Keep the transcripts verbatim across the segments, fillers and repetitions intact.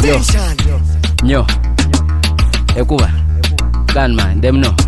Attention. Nyo. Ekuba. Gunman, them no.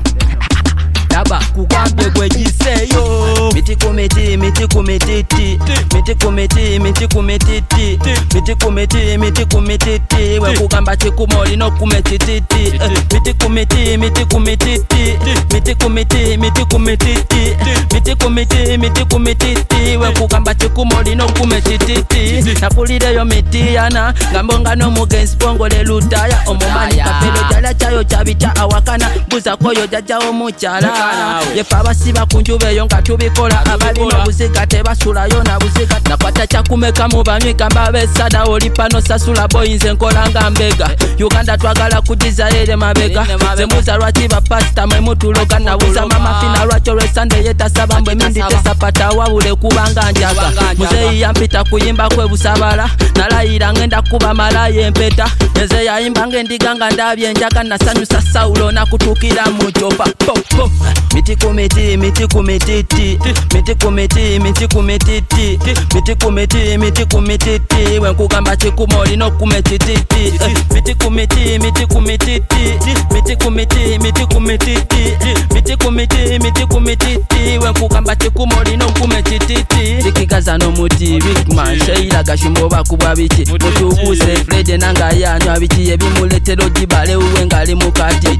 Daba kugambye gwe giseyo. Miti kumiti, miti kumititi. Miti kumiti, miti kumititi. Miti kumiti, miti kumititi. We kugamba chikumoli no kumetititi. Miti kumiti, miti kumititi. Miti kumiti, miti kumititi. Miti kumiti, miti kumititi. We kugamba chikumoli no kumetititi. Nakulireyo miti yana. Ngambonga no mugenzi pongole lutaya. Omumani kapelo jala chayo chabicha awakana. Buza koyo jaja omuchala. Yefa basiba kunjube yo nga tubikola abalina buziga tebasulayo na buziga nakwata kyakumeka mu bamika mbabe sada oli pano sasula boyinze nkolanga mbega Uganda twagala kujiza ere mabega zemuza lwaki ba pasta mwe mutuloga na buza mama fina lwacho lwe Sunday yeta sabambwe mindi tesapata wabule kubanga njaga muzeyi yampita kuyimba kwe busabala nalayira ngenda kuba malaye empeta eze yayimba ngendiganga ndabye njaga nasanyusa Saulo nakutukira mu jopa popo Miti kumiti, miti kumititi. Miti kumiti, miti kumititi. Miti kumiti, miti kumititi. When kugamba chikumoli no kumetititi. Miti kumiti, miti kumititi. Miti kumiti, miti kumititi. Miti kumiti, miti kumititi. When kugamba chikumoli no kumetititi. Dikigaza no muti, big man. Sheila gashimoba kubwa bichi. Mutubuse, Frede nanga yanyo abichi. Ebimuletero jibale uwengali mukati.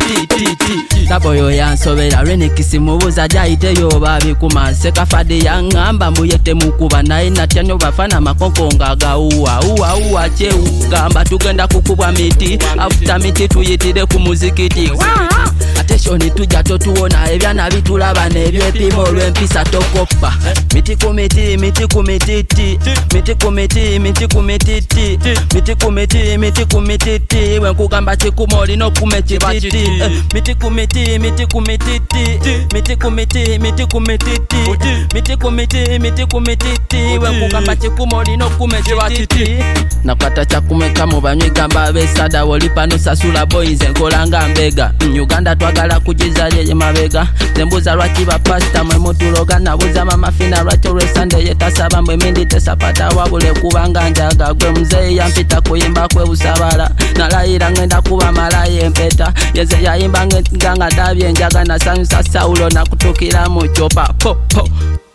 Naboyo yansobera rene kisimubuza jaite yo babi kumanse kafade yangamba muyete mukuba naye natyanyo bafana makonkonga ga uwa uwa uwa che ugamba tugenda kukubwa miti after miti tuyitire ku muzikiti attention tujja totuona ebyana bitulaba nebyepimo lwempisa tokopa miti kumiti miti kumititi miti kumiti miti kumititi miti kumiti miti kumititi when kugamba chikumoli no kumetititi miti kumiti miti kumititi miti kumiti miti kumititi miti kumiti miti kumititi when kugamba chikumoli no kumetititi nakwata kyakumeka mu banyigamba besada oli pano sasula boys enkolanga mbega Uganda twagala kujiza ye mabega zembuza lwaki ba pasta mwe mutuloga nabuza mama fina lwacho lwe Sunday yetasaba mwe mindi tesapata wabule kubanga njaga gwe muzeyi yampita kuyimba kwe busabala nalayira ngenda kuba malaye empeta yeze yayimba nganga ndabye njaga nasanyusa Saulo nakutukira mu chopa po po